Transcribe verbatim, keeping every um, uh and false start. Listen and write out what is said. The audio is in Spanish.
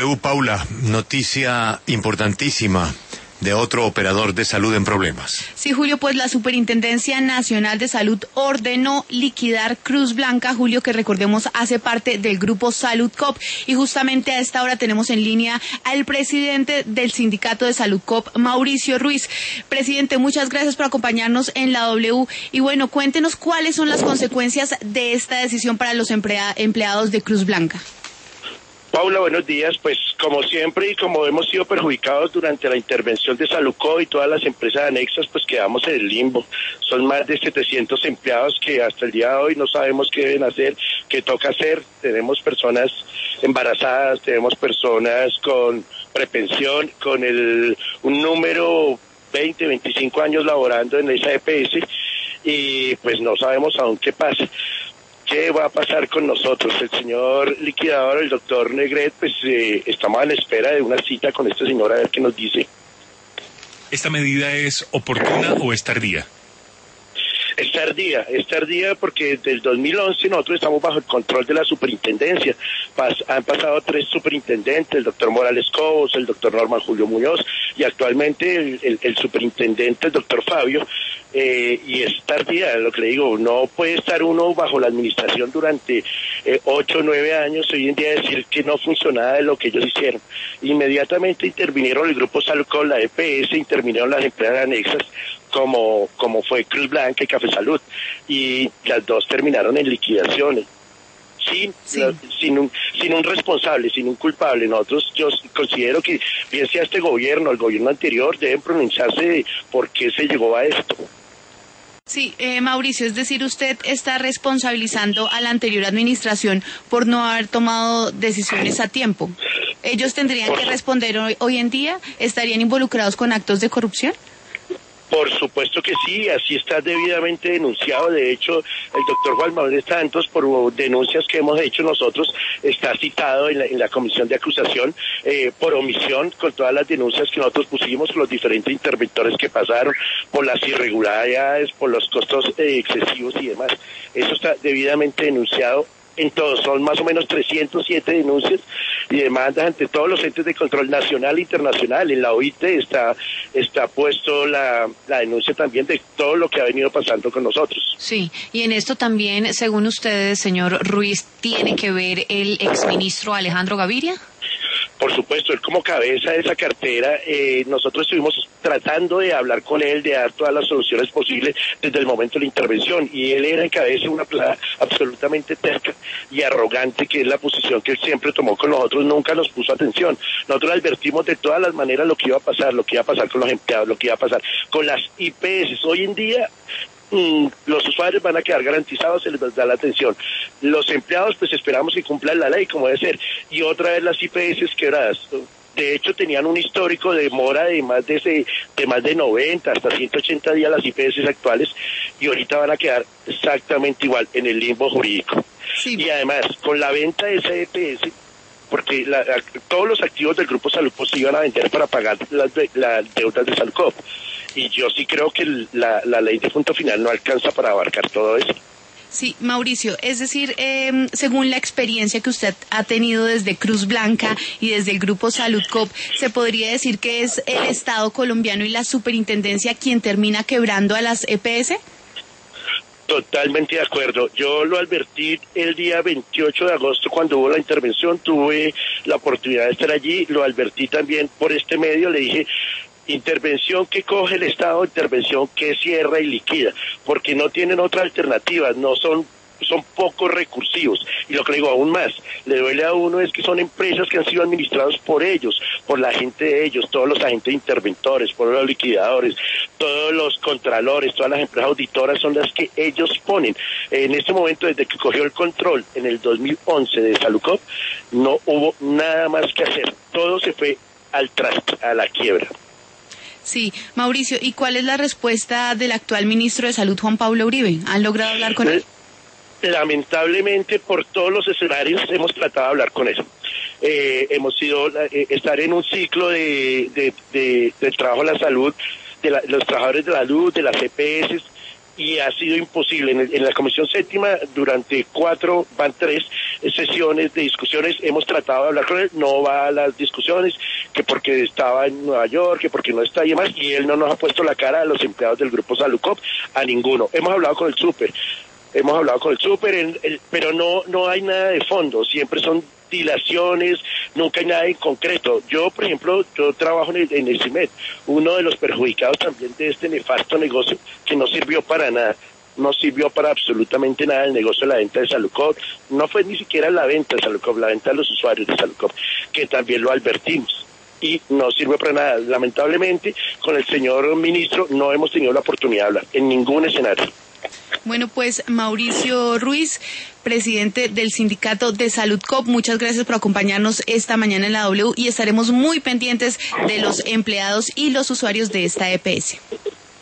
Uh, Paula, noticia importantísima de otro operador de salud en problemas. Sí, Julio, pues la Superintendencia Nacional de Salud ordenó liquidar Cruz Blanca, Julio, que recordemos hace parte del grupo Saludcop, y justamente a esta hora tenemos en línea al presidente del Sindicato de Saludcop, Mauricio Ruiz. Presidente, muchas gracias por acompañarnos en la W, y bueno, cuéntenos cuáles son las consecuencias de esta decisión para los emplea- empleados de Cruz Blanca. Paula, buenos días. Pues como siempre y como hemos sido perjudicados durante la intervención de Saludcop y todas las empresas anexas, pues quedamos en el limbo. Son más de setecientos empleados que hasta el día de hoy no sabemos qué deben hacer, qué toca hacer. Tenemos personas embarazadas, tenemos personas con prepensión, con el un número veinte, veinticinco años laborando en esa E P S y pues no sabemos aún qué pasa. ¿Qué va a pasar con nosotros? El señor liquidador, el doctor Negret, pues eh, estamos a la espera de una cita con este señor a ver qué nos dice. ¿Esta medida es oportuna o es tardía? Es tardía, es tardía porque desde el dos mil once nosotros estamos bajo el control de la superintendencia. Pas, han pasado tres superintendentes, el doctor Morales Cobos, el doctor Norman Julio Muñoz y actualmente el, el, el superintendente, el doctor Fabio, eh, y es tardía, lo que le digo, no puede estar uno bajo la administración durante eh, ocho o nueve años, hoy en día decir que no funcionaba de lo que ellos hicieron. Inmediatamente intervinieron el grupo Saludcop, la E P S, intervinieron las empresas anexas, como como fue Cruz Blanca y Café Salud, y las dos terminaron en liquidaciones sin sí. la, sin un sin un responsable, sin un culpable. Nosotros yo considero que bien sea este gobierno, el gobierno anterior, deben pronunciarse de por qué se llegó a esto. Sí, eh, Mauricio, es decir, usted está responsabilizando a la anterior administración por no haber tomado decisiones a tiempo. ¿Ellos tendrían por que responder hoy, hoy en día? ¿Estarían involucrados con actos de corrupción? Por supuesto que sí, así está debidamente denunciado. De hecho, el doctor Juan Manuel Santos, por denuncias que hemos hecho nosotros, está citado en la, en la comisión de acusación eh, por omisión, con todas las denuncias que nosotros pusimos, los diferentes interventores que pasaron, por las irregularidades, por los costos eh, excesivos y demás. Eso está debidamente denunciado. En todos, son más o menos trescientas siete denuncias y demandas ante todos los entes de control nacional e internacional. En la O I T está está puesto la, la denuncia también de todo lo que ha venido pasando con nosotros. Sí, y en esto también, según ustedes, señor Ruiz, ¿tiene que ver el exministro Alejandro Gaviria? Por supuesto, él como cabeza de esa cartera, eh, nosotros estuvimos tratando de hablar con él, de dar todas las soluciones posibles desde el momento de la intervención, y él era en cabeza una plaza absolutamente terca y arrogante, que es la posición que él siempre tomó con nosotros, nunca nos puso atención. Nosotros advertimos de todas las maneras lo que iba a pasar, lo que iba a pasar con los empleados, lo que iba a pasar con las I P S. Hoy en día Mm, los usuarios van a quedar garantizados, se les da la atención. Los empleados, pues esperamos que cumplan la ley como debe ser. Y otra vez las I P S quebradas. De hecho, tenían un histórico de demora de más de ese, de más de noventa hasta ciento ochenta días las I P S actuales, y ahorita van a quedar exactamente igual en el limbo jurídico. Sí. Y además, con la venta de esa E P S, porque la, la, todos los activos del Grupo Saludcop se iban a vender para pagar las, las deudas de Saludcop. Y yo sí creo que la, la ley de punto final no alcanza para abarcar todo eso. Sí, Mauricio, es decir, eh, según la experiencia que usted ha tenido desde Cruz Blanca y desde el Grupo Saludcop, ¿se podría decir que es el Estado colombiano y la superintendencia quien termina quebrando a las E P S? Totalmente de acuerdo. Yo lo advertí el día veintiocho de agosto cuando hubo la intervención, tuve la oportunidad de estar allí, lo advertí también por este medio, le dije: intervención que coge el Estado, intervención que cierra y liquida, porque no tienen otra alternativa, no son son poco recursivos. Y lo que le digo aún más, le duele a uno es que son empresas que han sido administrados por ellos, por la gente de ellos, todos los agentes interventores, por los liquidadores, todos los contralores, todas las empresas auditoras son las que ellos ponen. En este momento, desde que cogió el control en el dos mil once de Saludcop, no hubo nada más que hacer, todo se fue al traste, a la quiebra. Sí, Mauricio, ¿y cuál es la respuesta del actual ministro de Salud, Juan Pablo Uribe? ¿Han logrado hablar con él? Lamentablemente, por todos los escenarios hemos tratado de hablar con él. Eh, hemos sido eh, estar en un ciclo de, de, de, de trabajo en la salud, de la, los trabajadores de la salud, de las E P S, y ha sido imposible. En, el, en la Comisión Séptima, durante cuatro, van tres sesiones de discusiones, hemos tratado de hablar con él, no va a las discusiones, que porque estaba en Nueva York, que porque no está y demás, y él no nos ha puesto la cara a los empleados del Grupo Saludcop, a ninguno. Hemos hablado con el súper, hemos hablado con el súper, pero no, no hay nada de fondo, siempre son dilaciones, nunca hay nada en concreto. Yo, por ejemplo, yo trabajo en el, en el CIMED, uno de los perjudicados también de este nefasto negocio que no sirvió para nada, no sirvió para absolutamente nada el negocio de la venta de Saludcop, no fue ni siquiera la venta de Saludcop, la venta de los usuarios de Saludcop, que también lo advertimos. Y no sirve para nada. Lamentablemente, con el señor ministro no hemos tenido la oportunidad de hablar en ningún escenario. Bueno, pues Mauricio Ruiz, presidente del Sindicato de Saludcop, muchas gracias por acompañarnos esta mañana en la W y estaremos muy pendientes de los empleados y los usuarios de esta E P S.